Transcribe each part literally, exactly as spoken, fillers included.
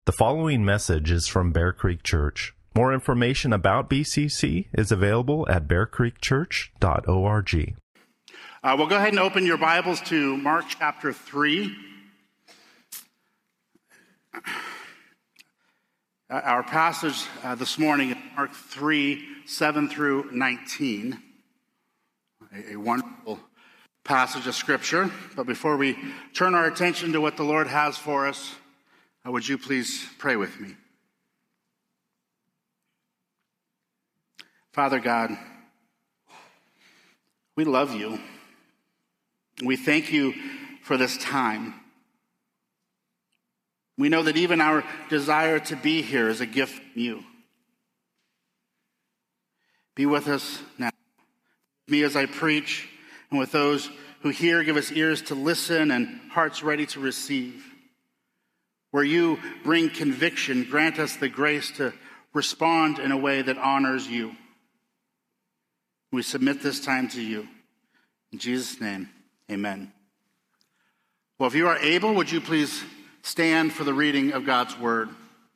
The following message is from Bear Creek Church. More information about B C C is available at bear creek church dot org. Uh, we'll go ahead and open your Bibles to Mark chapter three. Uh, our passage uh, this morning is Mark three, seven through nineteen. A, a wonderful passage of Scripture. But before we turn our attention to what the Lord has for us, uh, would you please pray with me? Father God, we love you. We thank you for this time. We know that even our desire to be here is a gift from you. Be with us now. Me as I preach, and with those who hear, give us ears to listen and hearts ready to receive. Where you bring conviction, grant us the grace to respond in a way that honors you. We submit this time to you. In Jesus' name, amen. Well, if you are able, would you please stand for the reading of God's word?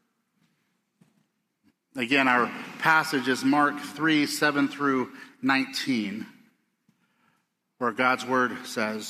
Again, our passage is Mark three, seven through nineteen, where God's word says,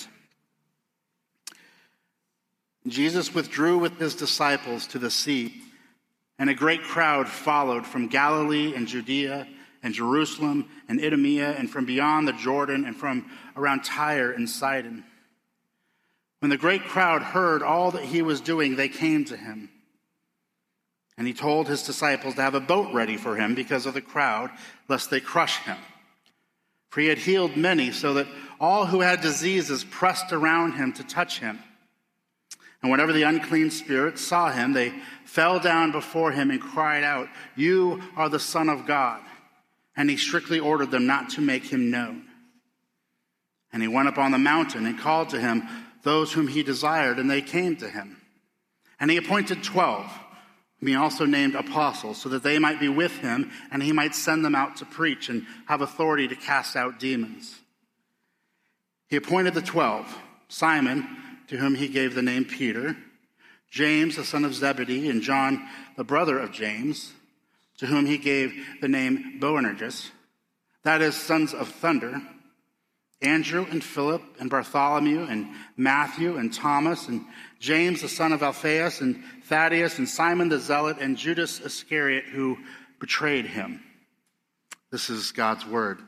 Jesus withdrew with his disciples to the sea, and a great crowd followed from Galilee and Judea and Jerusalem and Idumea and from beyond the Jordan and from around Tyre and Sidon. When the great crowd heard all that he was doing, they came to him. And he told his disciples to have a boat ready for him because of the crowd, lest they crush him. For he had healed many, so that all who had diseases pressed around him to touch him. And whenever the unclean spirits saw him, they fell down before him and cried out, "You are the Son of God." And he strictly ordered them not to make him known. And he went up on the mountain and called to him those whom he desired, and they came to him. And he appointed twelve, whom he also named apostles, so that they might be with him, and he might send them out to preach and have authority to cast out demons. He appointed the twelve, Simon, to whom he gave the name Peter, James, the son of Zebedee, and John, the brother of James, to whom he gave the name Boanerges, that is, sons of thunder, Andrew and Philip and Bartholomew and Matthew and Thomas and James, the son of Alphaeus, and Thaddeus and Simon the Zealot and Judas Iscariot, who betrayed him. This is God's word.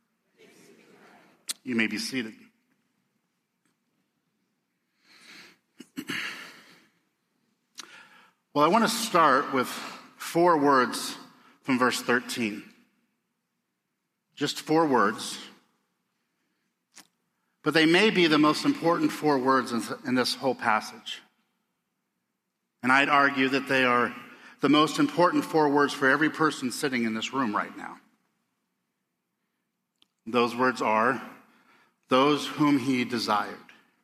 You may be seated. Well, I want to start with four words from verse thirteen. Just four words. But they may be the most important four words in this whole passage. And I'd argue that they are the most important four words for every person sitting in this room right now. Those words are, those whom he desired.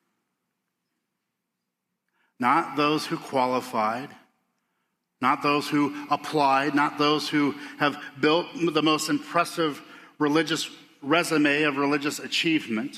Not those who qualified, not those who applied, not those who have built the most impressive religious resume of religious achievement.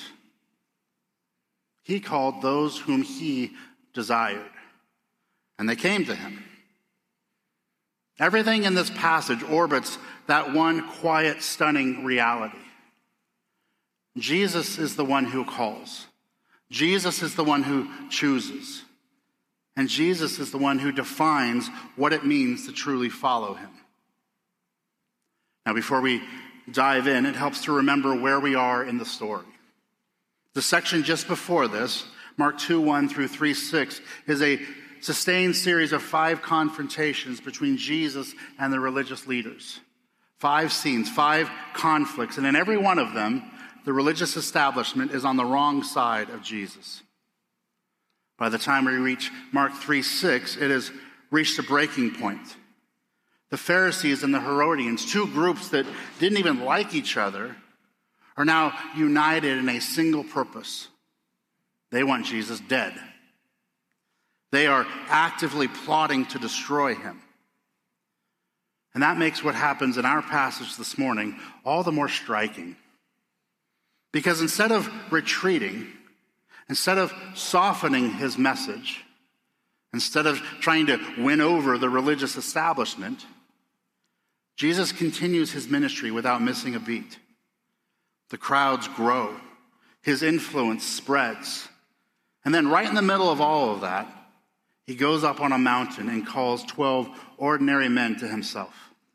He called those whom he desired, and they came to him. Everything in this passage orbits that one quiet, stunning reality. Jesus is the one who calls. Jesus is the one who chooses. And Jesus is the one who defines what it means to truly follow him. Now, before we dive in, it helps to remember where we are in the story. The section just before this, Mark two, one through three, six, is a sustained series of five confrontations between Jesus and the religious leaders. Five scenes, five conflicts, and in every one of them, the religious establishment is on the wrong side of Jesus. By the time we reach Mark three, six, it has reached a breaking point. The Pharisees and the Herodians, two groups that didn't even like each other, are now united in a single purpose. They want Jesus dead. They are actively plotting to destroy him. And that makes what happens in our passage this morning all the more striking. Because instead of retreating, instead of softening his message, Instead of trying to win over the religious establishment, Jesus continues his ministry without missing a beat. The crowds grow. His influence spreads. And then right in the middle of all of that, he goes up on a mountain and calls twelve ordinary men to himself.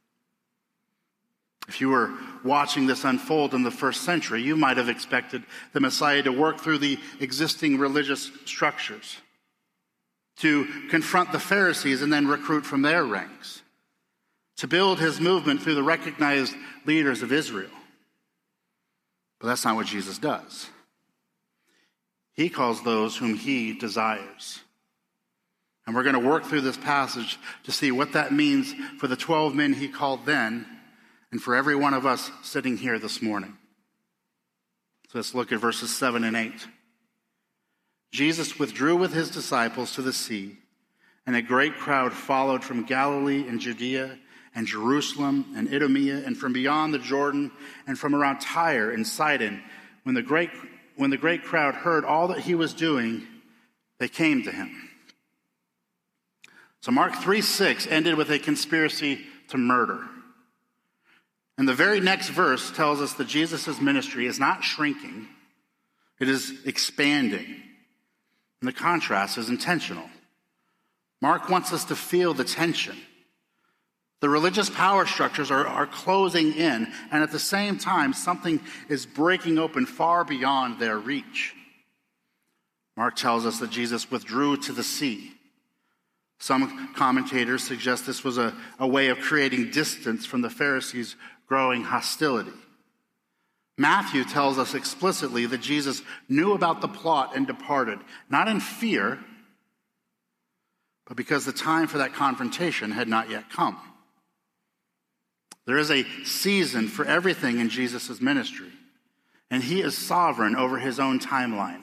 If you were watching this unfold in the first century, you might have expected the Messiah to work through the existing religious structures, to confront the Pharisees and then recruit from their ranks, to build his movement through the recognized leaders of Israel. But that's not what Jesus does. He calls those whom he desires. And we're going to work through this passage to see what that means for the twelve men he called then and for every one of us sitting here this morning. So let's look at verses seven and eight. Jesus withdrew with his disciples to the sea, and a great crowd followed from Galilee and Judea and Jerusalem and Idumea and from beyond the Jordan and from around Tyre and Sidon. When the great, when the great crowd heard all that he was doing, they came to him. So Mark three six ended with a conspiracy to murder. And the very next verse tells us that Jesus' ministry is not shrinking, it is expanding. And the contrast is intentional. Mark wants us to feel the tension. The religious power structures are, are closing in, and at the same time, something is breaking open far beyond their reach. Mark tells us that Jesus withdrew to the sea. Some commentators suggest this was a, a way of creating distance from the Pharisees' growing hostility. Matthew tells us explicitly that Jesus knew about the plot and departed, not in fear, but because the time for that confrontation had not yet come. There is a season for everything in Jesus' ministry, and he is sovereign over his own timeline.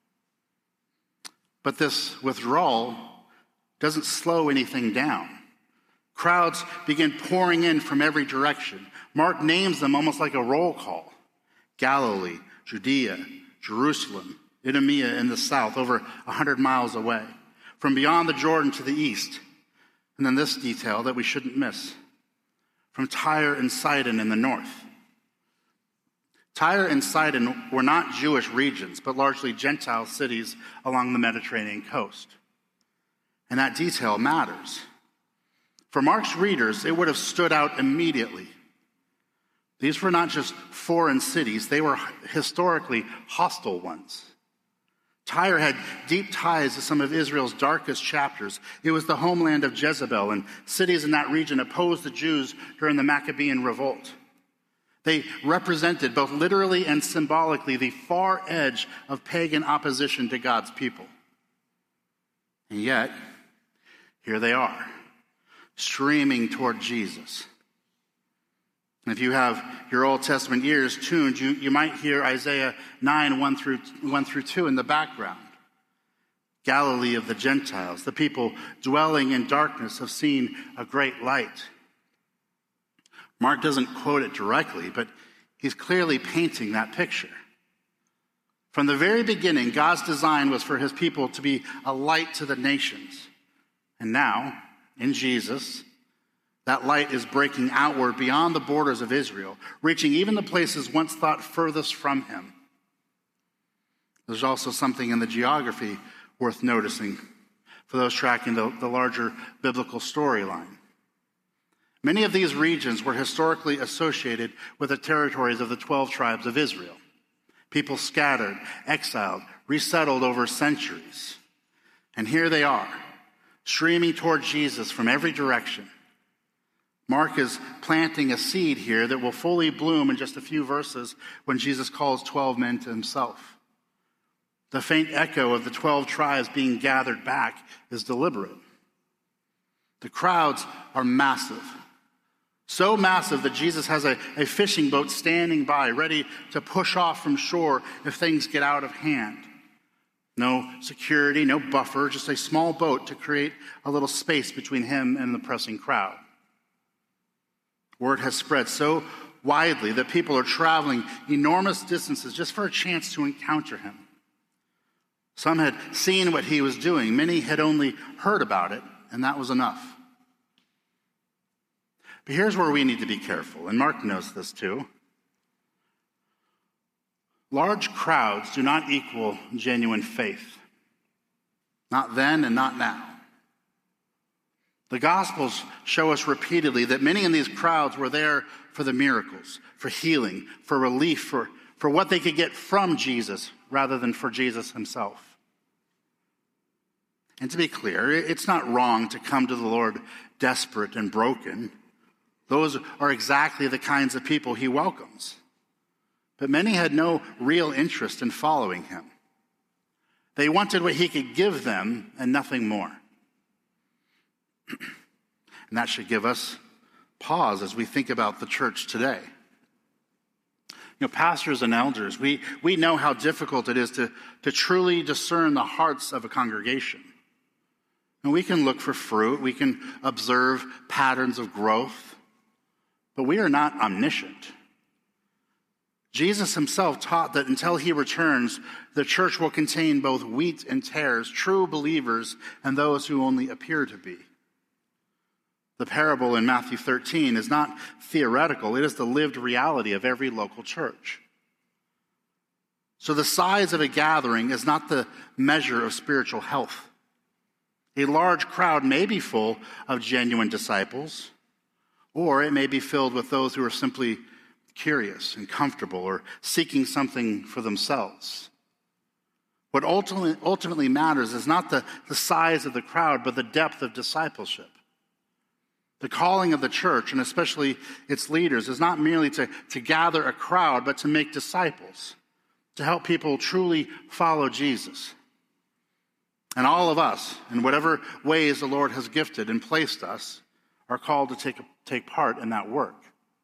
But this withdrawal doesn't slow anything down. Crowds begin pouring in from every direction. Mark names them almost like a roll call. Galilee, Judea, Jerusalem, Idumea in the south, over a hundred miles away. From beyond the Jordan to the east. And then this detail that we shouldn't miss. From Tyre and Sidon in the north. Tyre and Sidon were not Jewish regions, but largely Gentile cities along the Mediterranean coast. And that detail matters. For Mark's readers, it would have stood out immediately. These were not just foreign cities, they were historically hostile ones. Tyre had deep ties to some of Israel's darkest chapters. It was the homeland of Jezebel, and cities in that region opposed the Jews during the Maccabean revolt. They represented, both literally and symbolically, the far edge of pagan opposition to God's people. And yet, here they are, streaming toward Jesus. And if you have your Old Testament ears tuned, you, you might hear Isaiah nine, one through, one through two in the background. Galilee of the Gentiles, the people dwelling in darkness have seen a great light. Mark doesn't quote it directly, but he's clearly painting that picture. From the very beginning, God's design was for his people to be a light to the nations. And now, in Jesus, that light is breaking outward beyond the borders of Israel, reaching even the places once thought furthest from him. There's also something in the geography worth noticing for those tracking the, the larger biblical storyline. Many of these regions were historically associated with the territories of the twelve tribes of Israel. People scattered, exiled, resettled over centuries. And here they are, streaming toward Jesus from every direction. Mark is planting a seed here that will fully bloom in just a few verses when Jesus calls twelve men to himself. The faint echo of the twelve tribes being gathered back is deliberate. The crowds are massive. So massive that Jesus has a, a fishing boat standing by, ready to push off from shore if things get out of hand. No security, no buffer, just a small boat to create a little space between him and the pressing crowd. Word has spread so widely that people are traveling enormous distances just for a chance to encounter him. Some had seen what he was doing. Many had only heard about it, and that was enough. But here's where we need to be careful, and Mark knows this too. Large crowds do not equal genuine faith. Not then and not now. The Gospels show us repeatedly that many in these crowds were there for the miracles, for healing, for relief, for, for what they could get from Jesus rather than for Jesus himself. And to be clear, it's not wrong to come to the Lord desperate and broken. Those are exactly the kinds of people he welcomes. But many had no real interest in following him. They wanted what he could give them and nothing more. And that should give us pause as we think about the church today. You know, pastors and elders, we, we know how difficult it is to, to truly discern the hearts of a congregation. And we can look for fruit, we can observe patterns of growth, but we are not omniscient. Jesus himself taught that until he returns, the church will contain both wheat and tares, true believers and those who only appear to be. The parable in Matthew thirteen is not theoretical. It is the lived reality of every local church. So the size of a gathering is not the measure of spiritual health. A large crowd may be full of genuine disciples, or it may be filled with those who are simply curious and comfortable or seeking something for themselves. What ultimately, ultimately matters is not the, the size of the crowd, but the depth of discipleship. The calling of the church, and especially its leaders, is not merely to, to gather a crowd, but to make disciples, to help people truly follow Jesus. And all of us, in whatever ways the Lord has gifted and placed us, are called to take, take part in that work.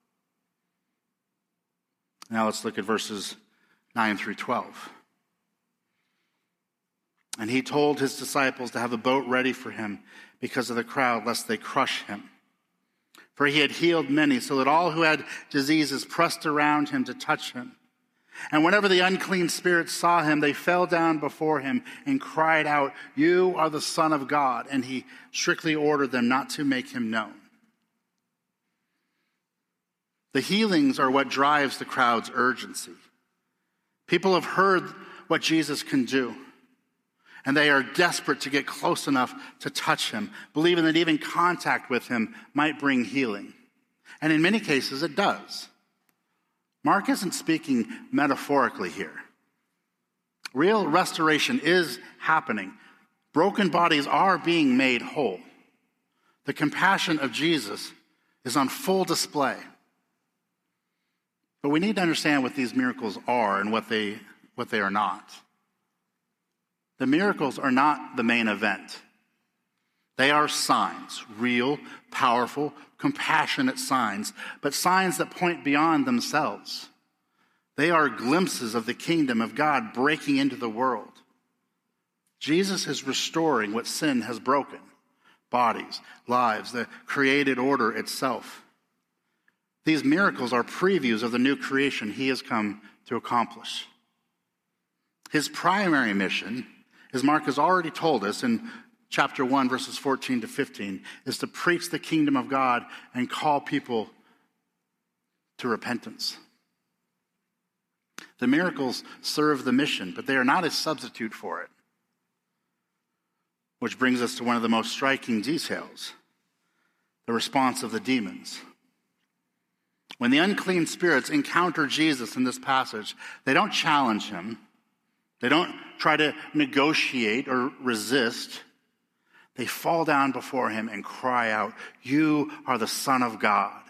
Now let's look at verses nine through twelve. And he told his disciples to have a boat ready for him because of the crowd, lest they crush him. For he had healed many, so that all who had diseases pressed around him to touch him. And whenever the unclean spirits saw him, they fell down before him and cried out, "You are the Son of God." And he strictly ordered them not to make him known. The healings are what drives the crowd's urgency. People have heard what Jesus can do, and they are desperate to get close enough to touch him, believing that even contact with him might bring healing. And in many cases, it does. Mark isn't speaking metaphorically here. Real restoration is happening. Broken bodies are being made whole. The compassion of Jesus is on full display. But we need to understand what these miracles are and what they, what they are not. The miracles are not the main event. They are signs, real, powerful, compassionate signs, but signs that point beyond themselves. They are glimpses of the kingdom of God breaking into the world. Jesus is restoring what sin has broken: bodies, lives, the created order itself. These miracles are previews of the new creation he has come to accomplish. His primary mission, as Mark has already told us in chapter one, verses fourteen to fifteen, is to preach the kingdom of God and call people to repentance. The miracles serve the mission, but they are not a substitute for it. Which brings us to one of the most striking details: the response of the demons. When the unclean spirits encounter Jesus in this passage, they don't challenge him. They don't try to negotiate or resist. They fall down before him and cry out, "You are the Son of God."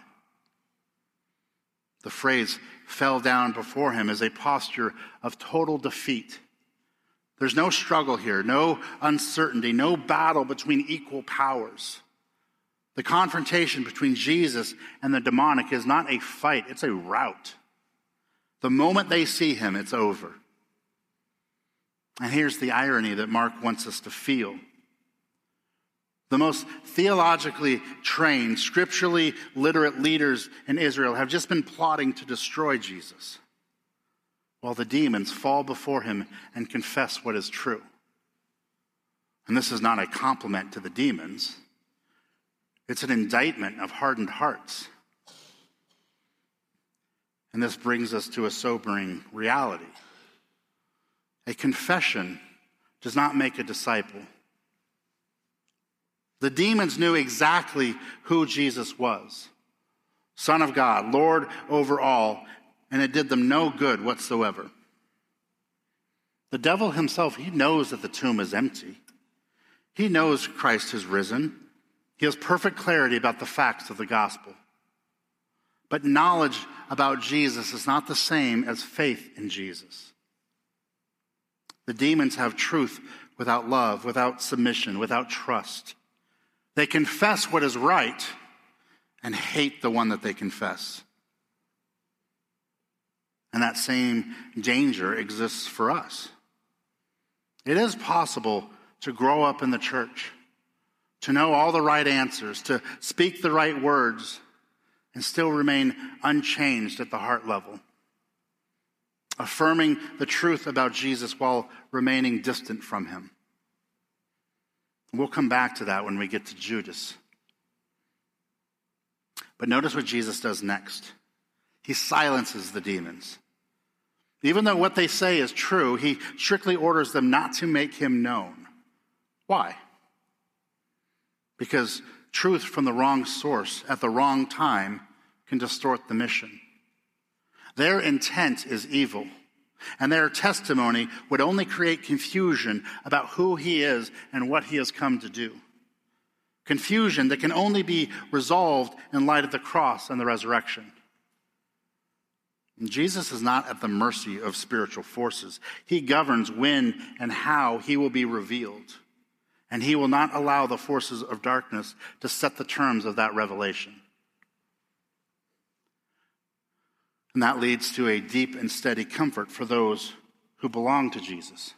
The phrase "fell down before him" is a posture of total defeat. There's no struggle here, no uncertainty, no battle between equal powers. The confrontation between Jesus and the demonic is not a fight, it's a rout. The moment they see him, it's over. And here's the irony that Mark wants us to feel. The most theologically trained, scripturally literate leaders in Israel have just been plotting to destroy Jesus, while the demons fall before him and confess what is true. And this is not a compliment to the demons. It's an indictment of hardened hearts. And this brings us to a sobering reality. A confession does not make a disciple. The demons knew exactly who Jesus was. Son of God, Lord over all, and it did them no good whatsoever. The devil himself, he knows that the tomb is empty. He knows Christ has risen. He has perfect clarity about the facts of the gospel. But knowledge about Jesus is not the same as faith in Jesus. The demons have truth without love, without submission, without trust. They confess what is right and hate the one that they confess. And that same danger exists for us. It is possible to grow up in the church, to know all the right answers, to speak the right words, and still remain unchanged at the heart level, affirming the truth about Jesus while remaining distant from him. We'll come back to that when we get to Judas. But notice what Jesus does next. He silences the demons. Even though what they say is true, he strictly orders them not to make him known. Why? Because truth from the wrong source at the wrong time can distort the mission. Their intent is evil, and their testimony would only create confusion about who he is and what he has come to do. Confusion that can only be resolved in light of the cross and the resurrection. Jesus is not at the mercy of spiritual forces. He governs when and how he will be revealed. And he will not allow the forces of darkness to set the terms of that revelation. And that leads to a deep and steady comfort for those who belong to Jesus.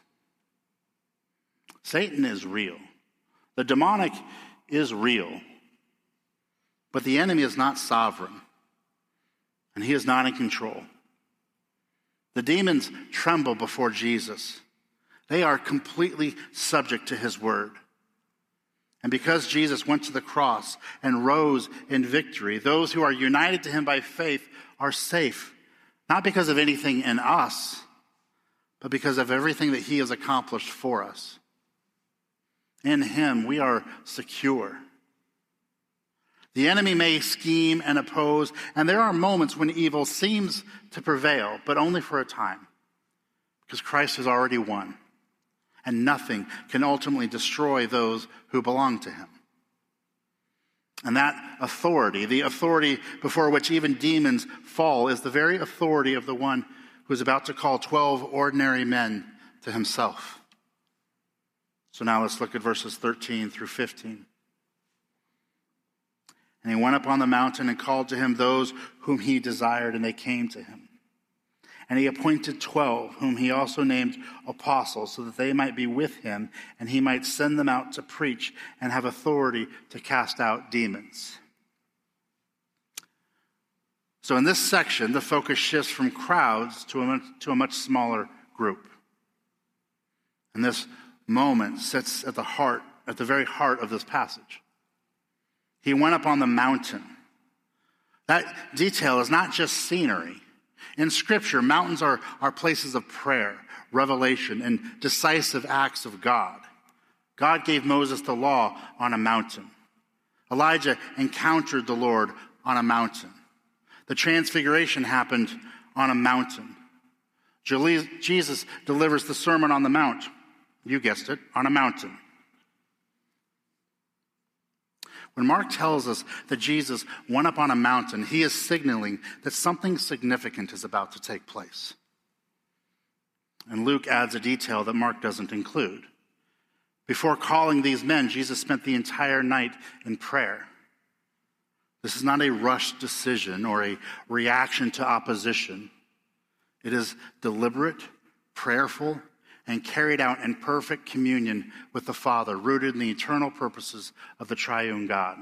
Satan is real. The demonic is real. But the enemy is not sovereign. And he is not in control. The demons tremble before Jesus. They are completely subject to his word. And because Jesus went to the cross and rose in victory, those who are united to him by faith are safe, not because of anything in us, but because of everything that he has accomplished for us. In him, we are secure. The enemy may scheme and oppose, and there are moments when evil seems to prevail, but only for a time, because Christ has already won, and nothing can ultimately destroy those who belong to him. And that authority, the authority before which even demons fall, is the very authority of the one who is about to call twelve ordinary men to himself. So now let's look at verses thirteen through fifteen. And he went up on the mountain and called to him those whom he desired, and they came to him. And he appointed twelve, whom he also named apostles, so that they might be with him, and he might send them out to preach and have authority to cast out demons. So in this section, the focus shifts from crowds to a much, to a much smaller group. And this moment sits at the heart, at the very heart of this passage. He went up on the mountain. That detail is not just scenery. In Scripture, mountains are, are places of prayer, revelation, and decisive acts of God. God gave Moses the law on a mountain. Elijah encountered the Lord on a mountain. The transfiguration happened on a mountain. Jesus delivers the Sermon on the Mount, you guessed it, on a mountain. When Mark tells us that Jesus went up on a mountain, he is signaling that something significant is about to take place. And Luke adds a detail that Mark doesn't include. Before calling these men, Jesus spent the entire night in prayer. This is not a rushed decision or a reaction to opposition. It is deliberate, prayerful, and carried out in perfect communion with the Father, rooted in the eternal purposes of the triune God.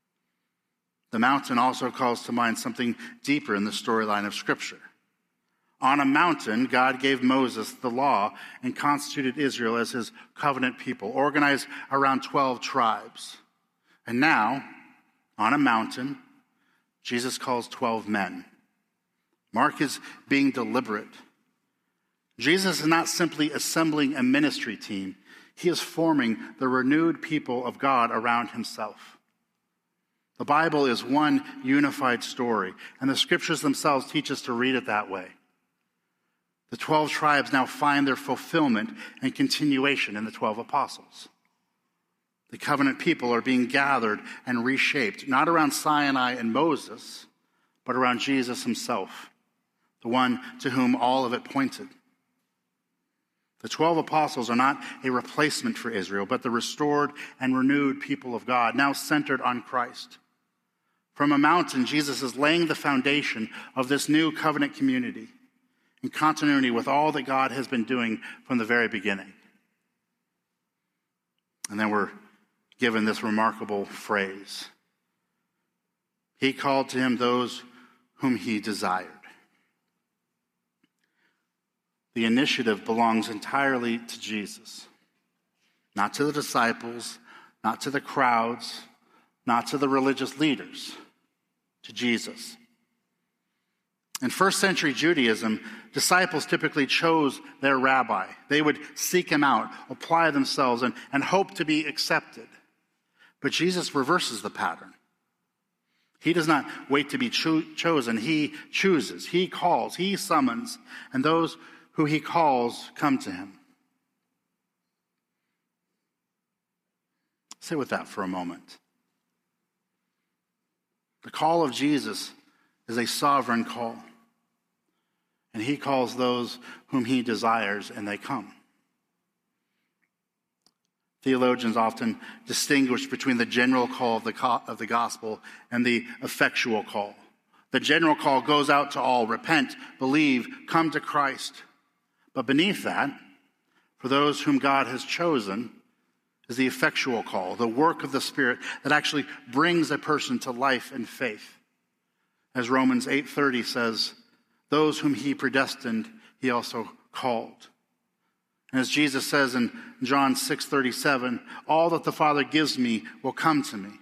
The mountain also calls to mind something deeper in the storyline of Scripture. On a mountain, God gave Moses the law and constituted Israel as his covenant people, organized around twelve tribes. And now, on a mountain, Jesus calls twelve men. Mark is being deliberate. Jesus is not simply assembling a ministry team. He is forming the renewed people of God around himself. The Bible is one unified story, and the scriptures themselves teach us to read it that way. The twelve tribes now find their fulfillment and continuation in the twelve apostles. The covenant people are being gathered and reshaped, not around Sinai and Moses, but around Jesus himself, the one to whom all of it pointed. The twelve apostles are not a replacement for Israel, but the restored and renewed people of God, now centered on Christ. From a mountain, Jesus is laying the foundation of this new covenant community, in continuity with all that God has been doing from the very beginning. And then we're given this remarkable phrase. He called to him those whom he desired. The initiative belongs entirely to Jesus, not to the disciples, not to the crowds, not to the religious leaders, to Jesus. In first century Judaism, disciples typically chose their rabbi. They would seek him out, apply themselves, and, and hope to be accepted. But Jesus reverses the pattern. He does not wait to be cho- chosen. He chooses. He calls. He summons. And those who he calls come to him. Sit with that for a moment. The call of Jesus is a sovereign call. And he calls those whom he desires, and they come. Theologians often distinguish between the general call of the, co- of the gospel and the effectual call. The general call goes out to all: repent, believe, come to Christ. But beneath that, for those whom God has chosen, is the effectual call, the work of the Spirit that actually brings a person to life and faith. As Romans eight thirty says, those whom he predestined, he also called. And as Jesus says in John six thirty-seven, all that the Father gives me will come to me.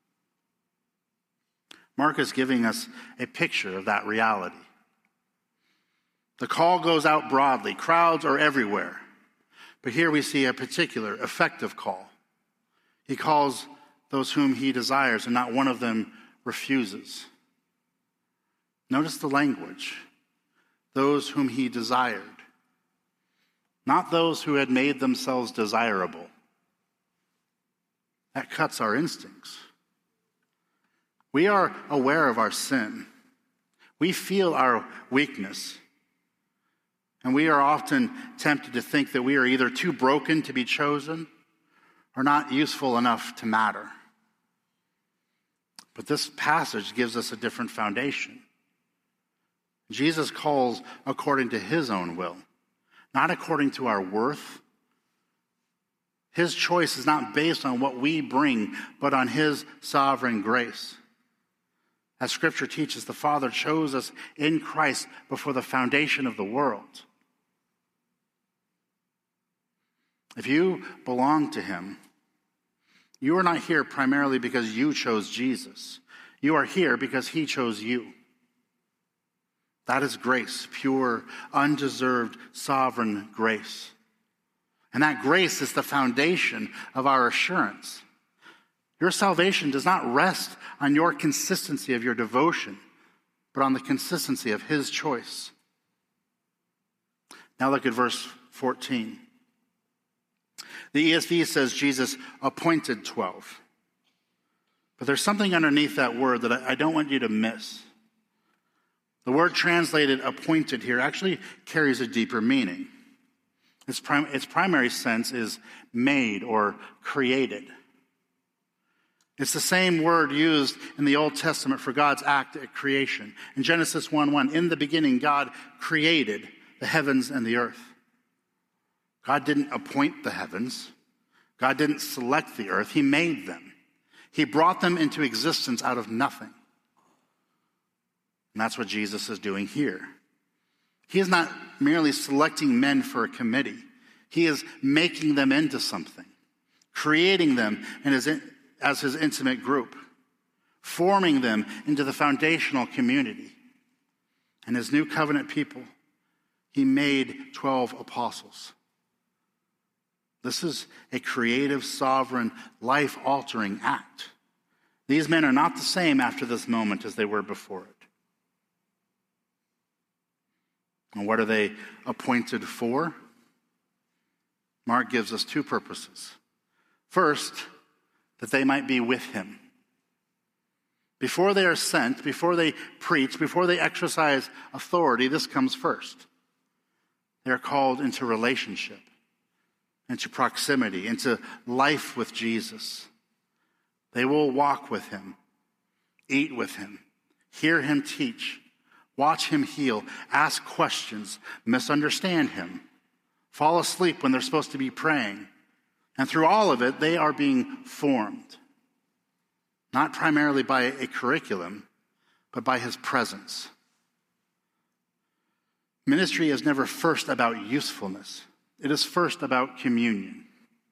Mark is giving us a picture of that reality. The call goes out broadly. Crowds are everywhere. But here we see a particular effective call. He calls those whom he desires, and not one of them refuses. Notice the language. Those whom he desired. Not those who had made themselves desirable. That cuts our instincts. We are aware of our sin. We feel our weakness. And we are often tempted to think that we are either too broken to be chosen or not useful enough to matter. But this passage gives us a different foundation. Jesus calls according to his own will, not according to our worth. His choice is not based on what we bring, but on his sovereign grace. As Scripture teaches, the Father chose us in Christ before the foundation of the world. If you belong to him, you are not here primarily because you chose Jesus. You are here because he chose you. That is grace, pure, undeserved, sovereign grace. And that grace is the foundation of our assurance. Your salvation does not rest on your consistency of your devotion, but on the consistency of his choice. Now look at verse fourteen. The E S V says Jesus appointed twelve. But there's something underneath that word that I don't want you to miss. The word translated appointed here actually carries a deeper meaning. Its, prim- its primary sense is made or created. It's the same word used in the Old Testament for God's act at creation. In Genesis one one, in the beginning, God created the heavens and the earth. God didn't appoint the heavens. God didn't select the earth. He made them. He brought them into existence out of nothing. And that's what Jesus is doing here. He is not merely selecting men for a committee. He is making them into something, creating them in his, as his intimate group, forming them into the foundational community. And his new covenant people, he made twelve apostles. This is a creative, sovereign, life-altering act. These men are not the same after this moment as they were before it. And what are they appointed for? Mark gives us two purposes. First, that they might be with him. Before they are sent, before they preach, before they exercise authority, this comes first. They are called into relationship, into proximity, into life with Jesus. They will walk with him, eat with him, hear him teach, watch him heal, ask questions, misunderstand him, fall asleep when they're supposed to be praying. And through all of it, they are being formed. Not primarily by a curriculum, but by his presence. Ministry is never first about usefulness. It is first about communion.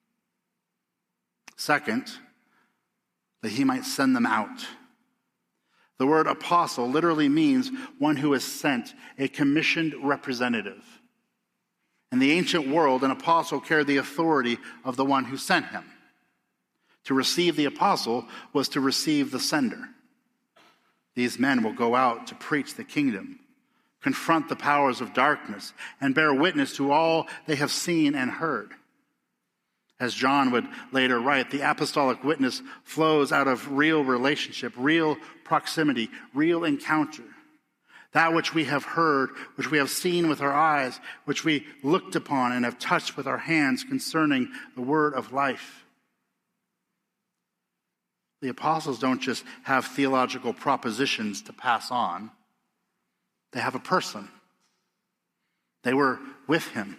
Second, that he might send them out. The word apostle literally means one who is sent, a commissioned representative. In the ancient world, an apostle carried the authority of the one who sent him. To receive the apostle was to receive the sender. These men will go out to preach the kingdom, confront the powers of darkness, and bear witness to all they have seen and heard. As John would later write, the apostolic witness flows out of real relationship, real proximity, real encounter. That which we have heard, which we have seen with our eyes, which we looked upon and have touched with our hands concerning the word of life. The apostles don't just have theological propositions to pass on. They have a person. They were with him.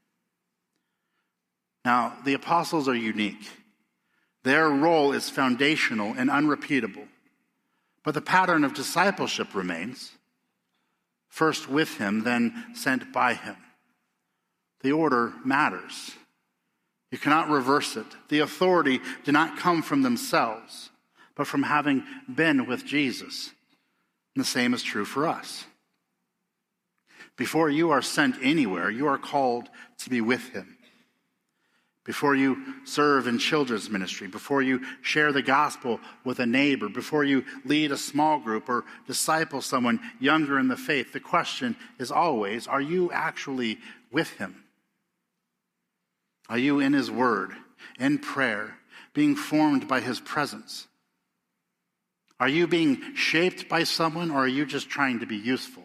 Now, the apostles are unique. Their role is foundational and unrepeatable. But the pattern of discipleship remains. First with him, then sent by him. The order matters. You cannot reverse it. The authority did not come from themselves, but from having been with Jesus. And the same is true for us. Before you are sent anywhere, you are called to be with him. Before you serve in children's ministry, before you share the gospel with a neighbor, before you lead a small group or disciple someone younger in the faith, the question is always, are you actually with him? Are you in his word, in prayer, being formed by his presence? Are you being shaped by someone, or are you just trying to be useful?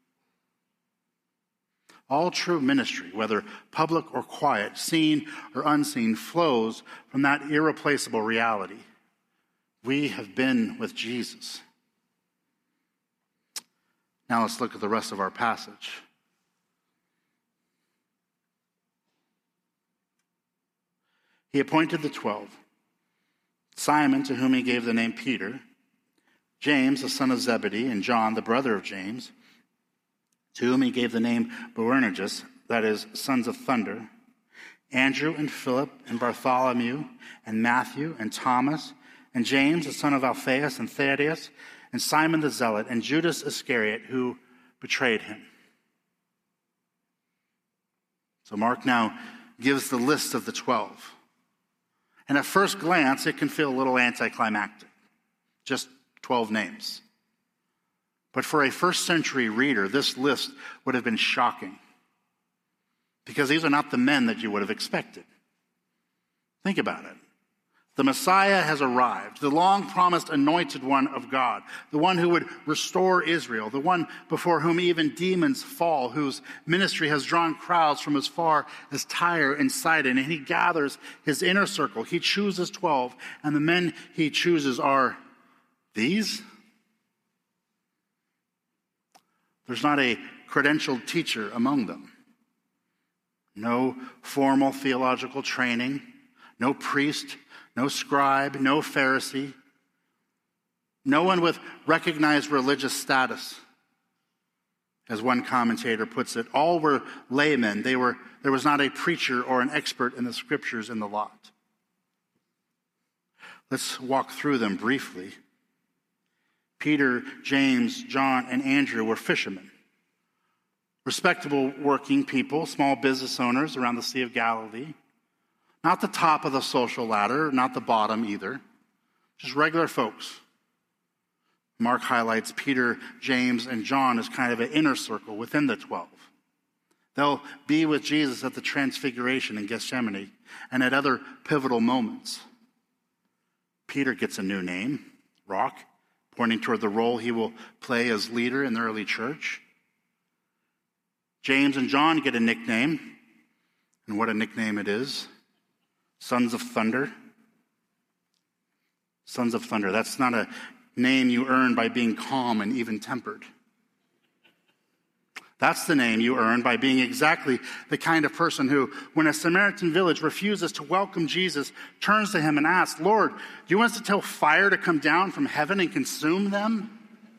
All true ministry, whether public or quiet, seen or unseen, flows from that irreplaceable reality. We have been with Jesus. Now let's look at the rest of our passage. He appointed the twelve. Simon, to whom he gave the name Peter, James, the son of Zebedee, and John, the brother of James, to whom he gave the name Boanerges, that is, sons of thunder, Andrew and Philip and Bartholomew and Matthew and Thomas and James, the son of Alphaeus and Thaddeus, and Simon the Zealot and Judas Iscariot, who betrayed him. So Mark now gives the list of the twelve. And at first glance, it can feel a little anticlimactic. Just twelve names. But for a first century reader, this list would have been shocking. Because these are not the men that you would have expected. Think about it. The Messiah has arrived, the long-promised anointed one of God, the one who would restore Israel, the one before whom even demons fall, whose ministry has drawn crowds from as far as Tyre and Sidon, and he gathers his inner circle. He chooses twelve, and the men he chooses are these. There's not a credentialed teacher among them. No formal theological training, no priest, no scribe, no Pharisee, no one with recognized religious status. As one commentator puts it, all were laymen. They were, there was not a preacher or an expert in the scriptures in the lot. Let's walk through them briefly. Peter, James, John, and Andrew were fishermen. Respectable working people, small business owners around the Sea of Galilee. Not the top of the social ladder, not the bottom either. Just regular folks. Mark highlights Peter, James, and John as kind of an inner circle within the twelve. They'll be with Jesus at the Transfiguration in Gethsemane and at other pivotal moments. Peter gets a new name, Rock, pointing toward the role he will play as leader in the early church. James and John get a nickname, and what a nickname it is. Sons of Thunder. Sons of Thunder. That's not a name you earn by being calm and even-tempered. That's the name you earn by being exactly the kind of person who, when a Samaritan village refuses to welcome Jesus, turns to him and asks, "Lord, do you want us to tell fire to come down from heaven and consume them?"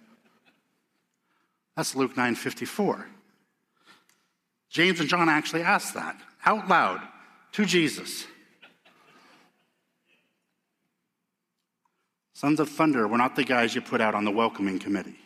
That's Luke nine fifty-four. James and John actually asked that out loud to Jesus. Sons of Thunder were not the guys you put out on the welcoming committee.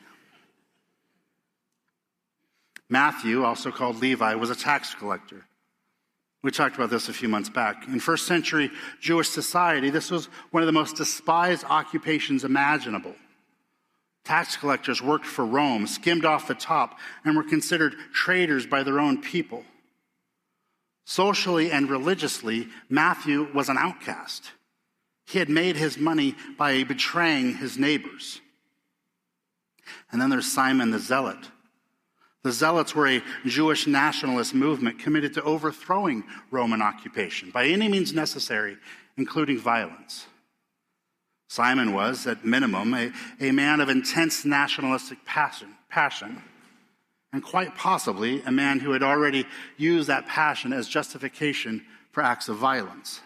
Matthew, also called Levi, was a tax collector. We talked about this a few months back. In first century Jewish society, this was one of the most despised occupations imaginable. Tax collectors worked for Rome, skimmed off the top, and were considered traitors by their own people. Socially and religiously, Matthew was an outcast. He had made his money by betraying his neighbors. And then there's Simon the Zealot. The Zealots were a Jewish nationalist movement committed to overthrowing Roman occupation by any means necessary, including violence. Simon was, at minimum, a, a man of intense nationalistic passion, passion, and quite possibly a man who had already used that passion as justification for acts of violence.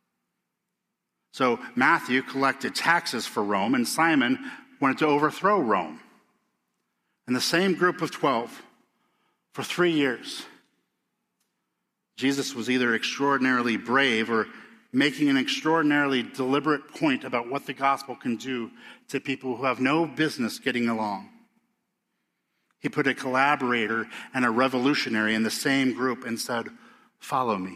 So Matthew collected taxes for Rome, and Simon wanted to overthrow Rome. And the same group of twelve, for three years, Jesus was either extraordinarily brave or making an extraordinarily deliberate point about what the gospel can do to people who have no business getting along. He put a collaborator and a revolutionary in the same group and said, "Follow me."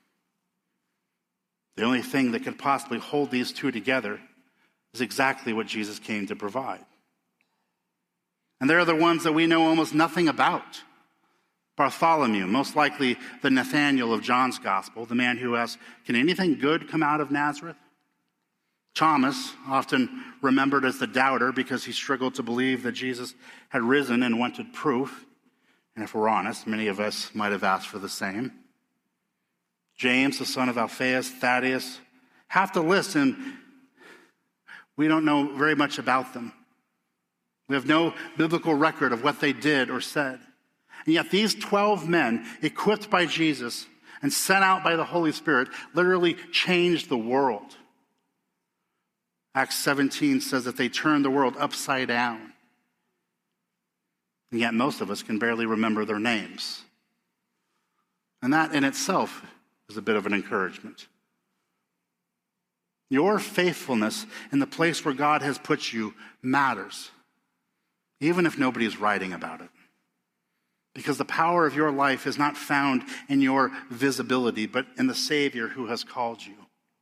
The only thing that could possibly hold these two together is exactly what Jesus came to provide. And they're the ones that we know almost nothing about. Bartholomew, most likely the Nathanael of John's gospel, the man who asked, "Can anything good come out of Nazareth?" Thomas, often remembered as the doubter because he struggled to believe that Jesus had risen and wanted proof. And if we're honest, many of us might have asked for the same. James, the son of Alphaeus, Thaddeus, half the list, and we don't know very much about them. We have no biblical record of what they did or said. And yet these twelve men, equipped by Jesus and sent out by the Holy Spirit, literally changed the world. Acts seventeen says that they turned the world upside down. And yet most of us can barely remember their names. And that in itself is a bit of an encouragement. Your faithfulness in the place where God has put you matters, even if nobody's writing about it. Because the power of your life is not found in your visibility, but in the Savior who has called you.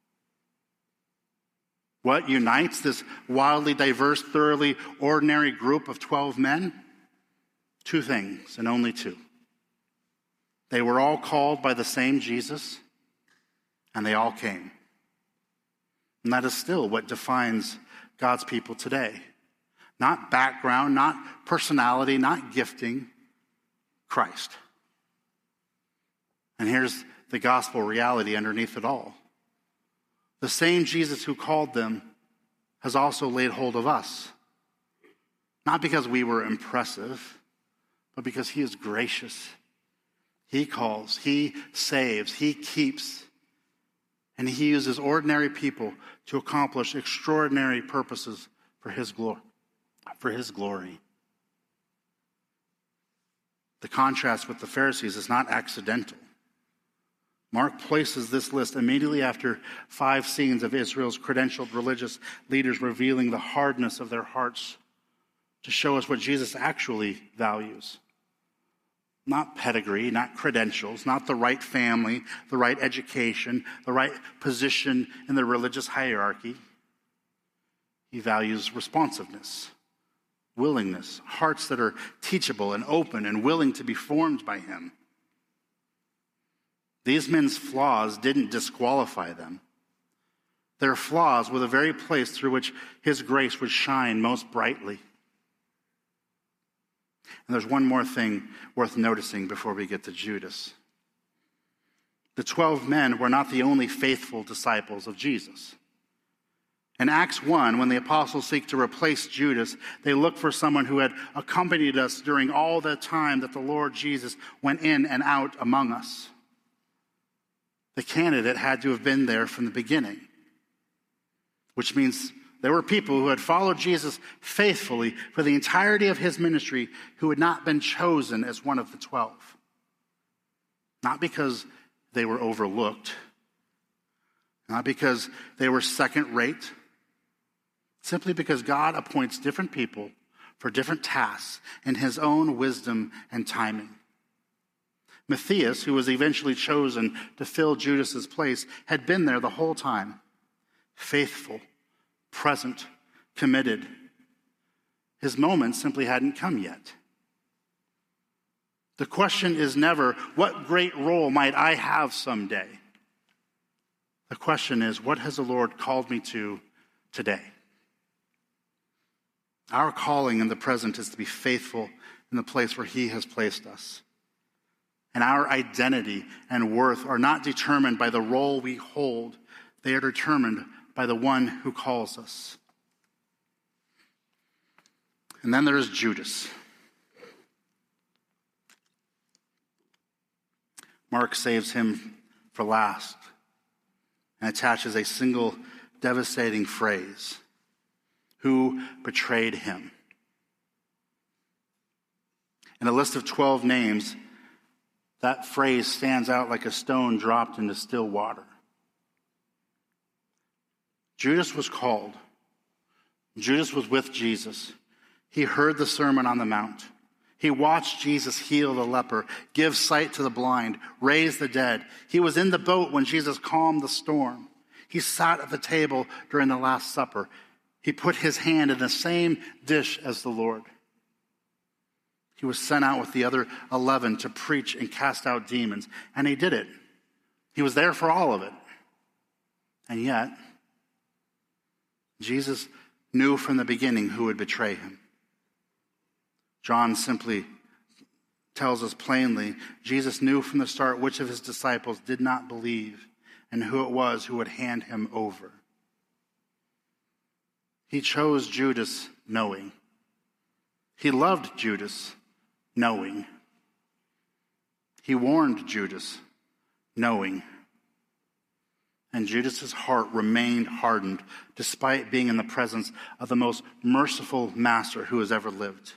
What unites this wildly diverse, thoroughly ordinary group of twelve men? Two things, and only two. They were all called by the same Jesus, and they all came. And that is still what defines God's people today. Not background, not personality, not gifting, Christ. And here's the gospel reality underneath it all. The same Jesus who called them has also laid hold of us. Not because we were impressive, but because he is gracious. He calls, he saves, he keeps, and he uses ordinary people to accomplish extraordinary purposes for his glory. For his glory. The contrast with the Pharisees is not accidental. Mark places this list immediately after five scenes of Israel's credentialed religious leaders revealing the hardness of their hearts to show us what Jesus actually values. Not pedigree, not credentials, not the right family, the right education, the right position in the religious hierarchy. He values responsiveness, willingness, hearts that are teachable and open and willing to be formed by him. These men's flaws didn't disqualify them. Their flaws were the very place through which his grace would shine most brightly. And there's one more thing worth noticing before we get to Judas. The twelve men were not the only faithful disciples of Jesus. In Acts one, when the apostles seek to replace Judas, they look for someone who had accompanied us during all the time that the Lord Jesus went in and out among us. The candidate had to have been there from the beginning, which means there were people who had followed Jesus faithfully for the entirety of his ministry who had not been chosen as one of the twelve. Not because they were overlooked, not because they were second rate, simply because God appoints different people for different tasks in his own wisdom and timing. Matthias, who was eventually chosen to fill Judas's place, had been there the whole time, faithful, present, committed. His moment simply hadn't come yet. The question is never, what great role might I have someday? The question is, what has the Lord called me to today? Our calling in the present is to be faithful in the place where he has placed us. And our identity and worth are not determined by the role we hold. They are determined by the one who calls us. And then there is Judas. Mark saves him for last and attaches a single devastating phrase: who betrayed him? In a list of twelve names, that phrase stands out like a stone dropped into still water. Judas was called. Judas was with Jesus. He heard the Sermon on the Mount. He watched Jesus heal the leper, give sight to the blind, raise the dead. He was in the boat when Jesus calmed the storm. He sat at the table during the Last Supper. He put his hand in the same dish as the Lord. He was sent out with the other eleven to preach and cast out demons, and he did it. He was there for all of it. And yet, Jesus knew from the beginning who would betray him. John simply tells us plainly, Jesus knew from the start which of his disciples did not believe and who it was who would hand him over. He chose Judas knowing. He loved Judas knowing. He warned Judas knowing. And Judas's heart remained hardened despite being in the presence of the most merciful master who has ever lived.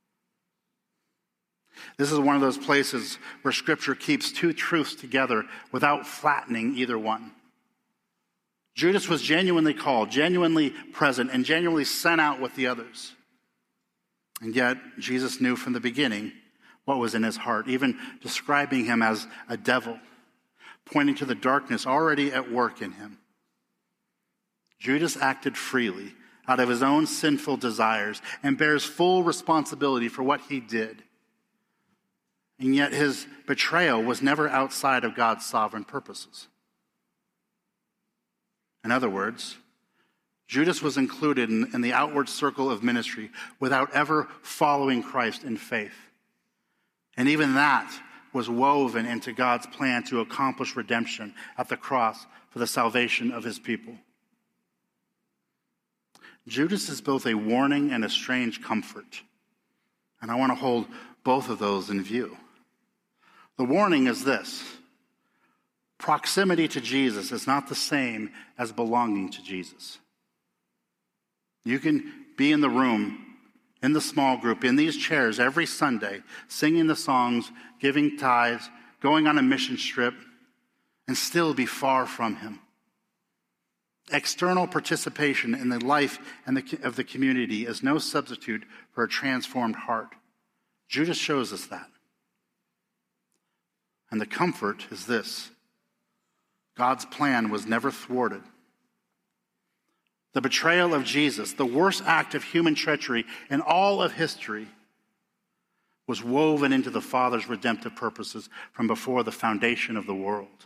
This is one of those places where Scripture keeps two truths together without flattening either one. Judas was genuinely called, genuinely present, and genuinely sent out with the others. And yet, Jesus knew from the beginning what was in his heart, even describing him as a devil, pointing to the darkness already at work in him. Judas acted freely out of his own sinful desires and bears full responsibility for what he did. And yet his betrayal was never outside of God's sovereign purposes. In other words, Judas was included in, in the outward circle of ministry without ever following Christ in faith. And even that was woven into God's plan to accomplish redemption at the cross for the salvation of his people. Judas is both a warning and a strange comfort. And I want to hold both of those in view. The warning is this: proximity to Jesus is not the same as belonging to Jesus. You can be in the room in the small group, in these chairs every Sunday, singing the songs, giving tithes, going on a mission trip, and still be far from him. External participation in the life and the, of the community is no substitute for a transformed heart. Judas shows us that. And the comfort is this: God's plan was never thwarted. The betrayal of Jesus, the worst act of human treachery in all of history, was woven into the Father's redemptive purposes from before the foundation of the world.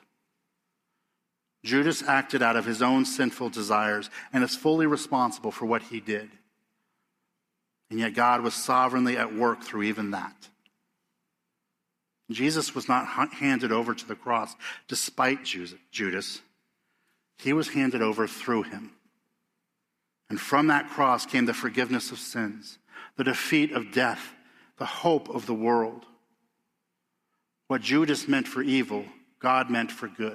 Judas acted out of his own sinful desires and is fully responsible for what he did. And yet God was sovereignly at work through even that. Jesus was not handed over to the cross despite Judas. He was handed over through him. And from that cross came the forgiveness of sins, the defeat of death, the hope of the world. What Judas meant for evil, God meant for good.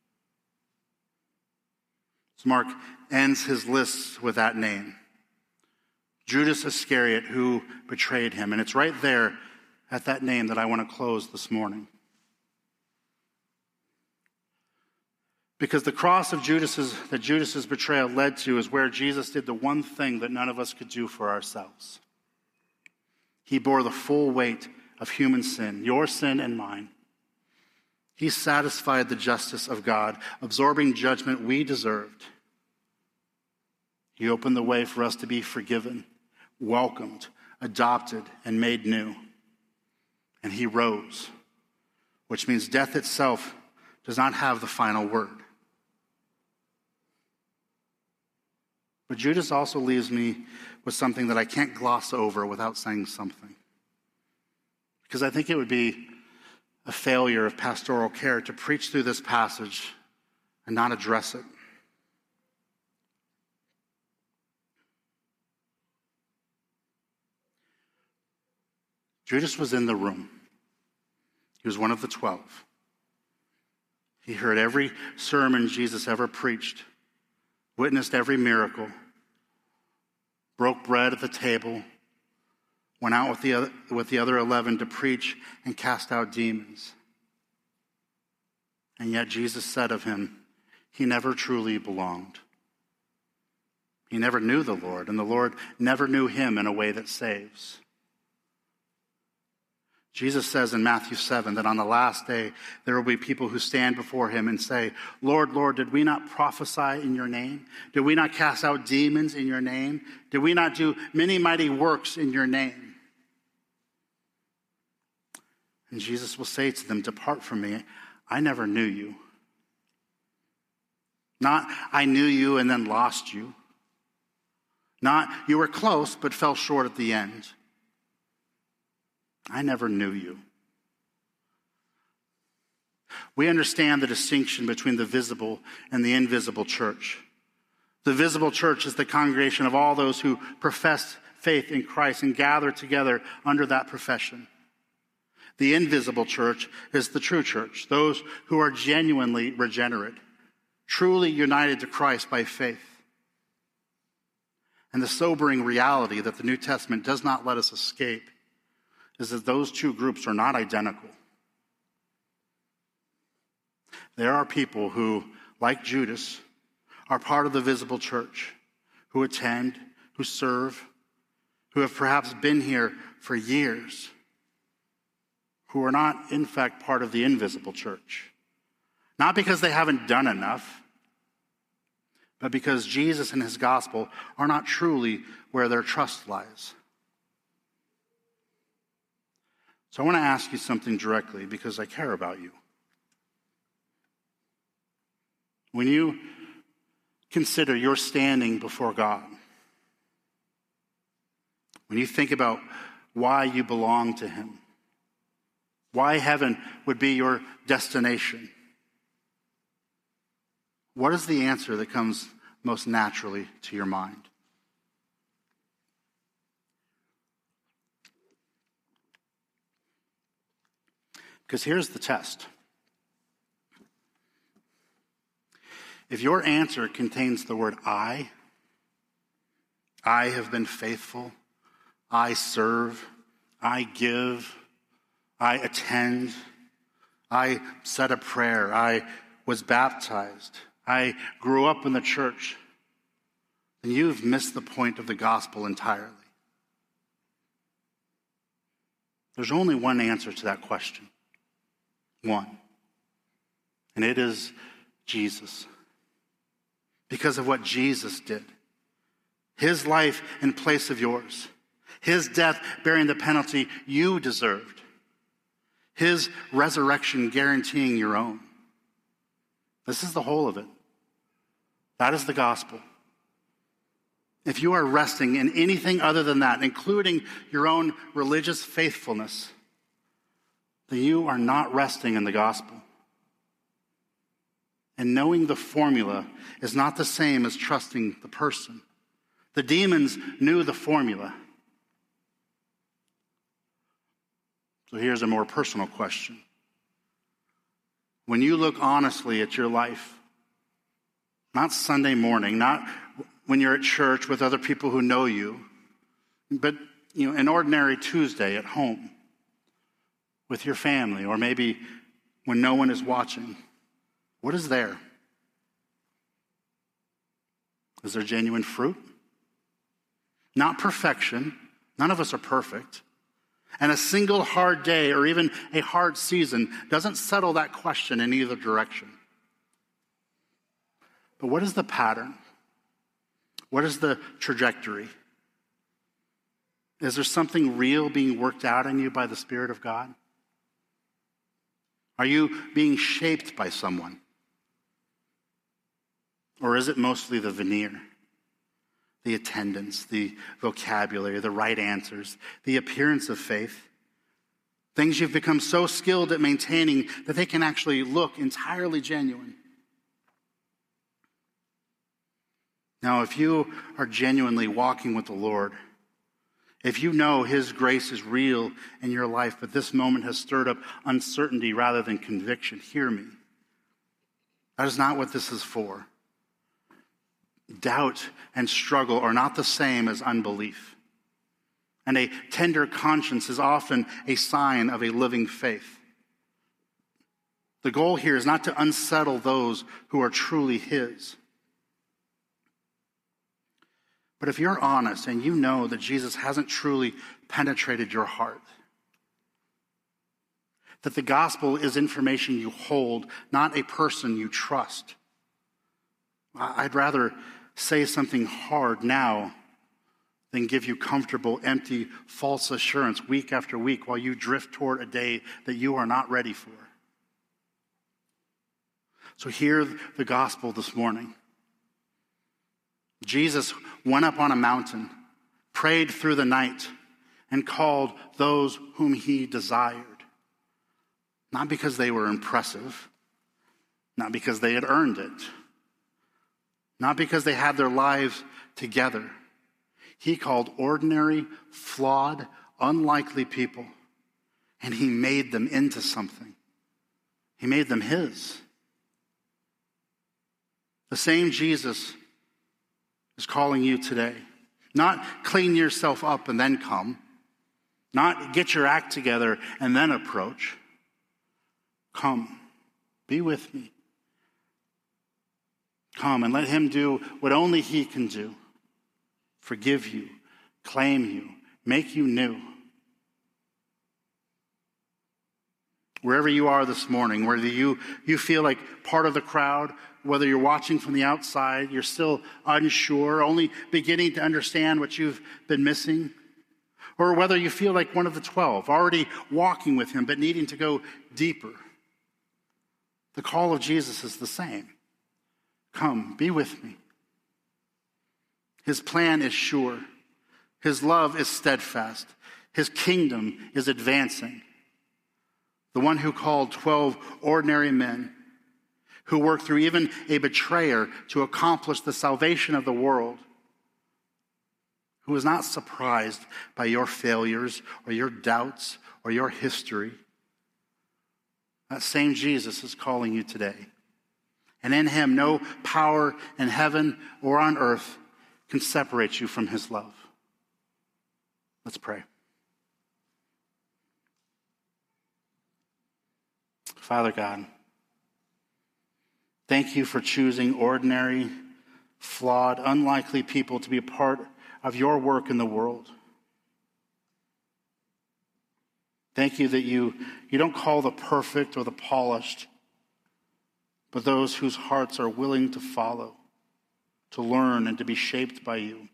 So Mark ends his list with that name, Judas Iscariot, who betrayed him. And it's right there at that name that I want to close this morning. Because the cross of Judas's, that Judas's betrayal led to is where Jesus did the one thing that none of us could do for ourselves. He bore the full weight of human sin, your sin and mine. He satisfied the justice of God, absorbing judgment we deserved. He opened the way for us to be forgiven, welcomed, adopted, and made new. And he rose, which means death itself does not have the final word. But Judas also leaves me with something that I can't gloss over without saying something. Because I think it would be a failure of pastoral care to preach through this passage and not address it. Judas was in the room. He was one of the twelve. He heard every sermon Jesus ever preached, witnessed every miracle, broke bread at the table, went out with the other, with the other eleven to preach and cast out demons. And yet Jesus said of him, he never truly belonged. He never knew the Lord, and the Lord never knew him in a way that saves. Jesus says in Matthew seven that on the last day there will be people who stand before him and say, Lord, Lord, did we not prophesy in your name? Did we not cast out demons in your name? Did we not do many mighty works in your name? And Jesus will say to them, depart from me, I never knew you. Not, I knew you and then lost you. Not, you were close but fell short at the end. I never knew you. We understand the distinction between the visible and the invisible church. The visible church is the congregation of all those who profess faith in Christ and gather together under that profession. The invisible church is the true church, those who are genuinely regenerate, truly united to Christ by faith. And the sobering reality that the New Testament does not let us escape is that those two groups are not identical. There are people who, like Judas, are part of the visible church, who attend, who serve, who have perhaps been here for years, who are not, in fact, part of the invisible church. Not because they haven't done enough, but because Jesus and his gospel are not truly where their trust lies. So I want to ask you something directly because I care about you. When you consider your standing before God, when you think about why you belong to him, why heaven would be your destination, what is the answer that comes most naturally to your mind? Because here's the test. If your answer contains the word I, I have been faithful, I serve, I give, I attend, I said a prayer, I was baptized, I grew up in the church, then you've missed the point of the gospel entirely. There's only one answer to that question. One. And it is Jesus. Because of what Jesus did. His life in place of yours. His death bearing the penalty you deserved. His resurrection guaranteeing your own. This is the whole of it. That is the gospel. If you are resting in anything other than that, including your own religious faithfulness, then you are not resting in the gospel. And knowing the formula is not the same as trusting the person. The demons knew the formula. So here's a more personal question. When you look honestly at your life, not Sunday morning, not when you're at church with other people who know you, but you know, an ordinary Tuesday at home with your family, or maybe when no one is watching, what is there? Is there genuine fruit? Not perfection. None of us are perfect. And a single hard day or even a hard season doesn't settle that question in either direction. But what is the pattern? What is the trajectory? Is there something real being worked out in you by the Spirit of God? Are you being shaped by someone? Or is it mostly the veneer, the attendance, the vocabulary, the right answers, the appearance of faith? Things you've become so skilled at maintaining that they can actually look entirely genuine. Now, if you are genuinely walking with the Lord, if you know His grace is real in your life, but this moment has stirred up uncertainty rather than conviction, hear me. That is not what this is for. Doubt and struggle are not the same as unbelief. And a tender conscience is often a sign of a living faith. The goal here is not to unsettle those who are truly His. But if you're honest and you know that Jesus hasn't truly penetrated your heart, that the gospel is information you hold, not a person you trust, I'd rather say something hard now than give you comfortable, empty, false assurance week after week while you drift toward a day that you are not ready for. So hear the gospel this morning. Jesus went up on a mountain, prayed through the night, and called those whom He desired. Not because they were impressive, not because they had earned it, not because they had their lives together. He called ordinary, flawed, unlikely people, and He made them into something. He made them His. The same Jesus is calling you today. Not clean yourself up and then come. Not get your act together and then approach. Come, be with me. Come and let Him do what only He can do. Forgive you, claim you, make you new. Wherever you are this morning, whether you, you feel like part of the crowd, whether you're watching from the outside, you're still unsure, only beginning to understand what you've been missing, or whether you feel like one of the twelve, already walking with Him, but needing to go deeper. The call of Jesus is the same. Come, be with me. His plan is sure. His love is steadfast. His kingdom is advancing. The one who called twelve ordinary men, who worked through even a betrayer to accomplish the salvation of the world, who is not surprised by your failures or your doubts or your history. That same Jesus is calling you today. And in Him, no power in heaven or on earth can separate you from His love. Let's pray. Father God, thank you for choosing ordinary, flawed, unlikely people to be a part of your work in the world. Thank you that you, you don't call the perfect or the polished, but those whose hearts are willing to follow, to learn, and to be shaped by you.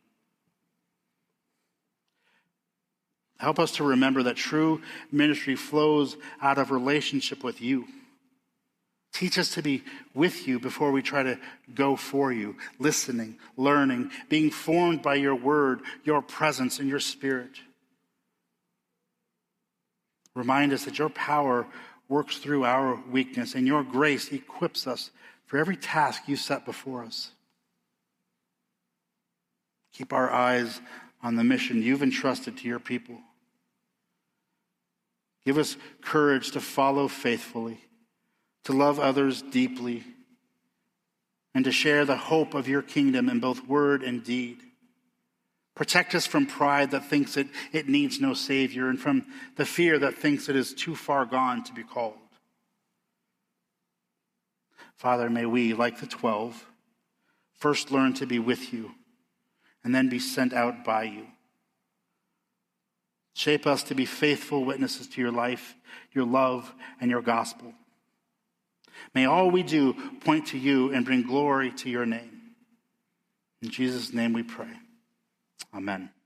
Help us to remember that true ministry flows out of relationship with you. Teach us to be with you before we try to go for you, listening, learning, being formed by your word, your presence, and your spirit. Remind us that your power works through our weakness, and your grace equips us for every task you set before us. Keep our eyes on the mission you've entrusted to your people. Give us courage to follow faithfully, to love others deeply, and to share the hope of your kingdom in both word and deed. Protect us from pride that thinks it, it needs no Savior, and from the fear that thinks it is too far gone to be called. Father, may we, like the twelve, first learn to be with you, and then be sent out by you. Shape us to be faithful witnesses to your life, your love, and your gospel. May all we do point to you and bring glory to your name. In Jesus' name we pray. Amen.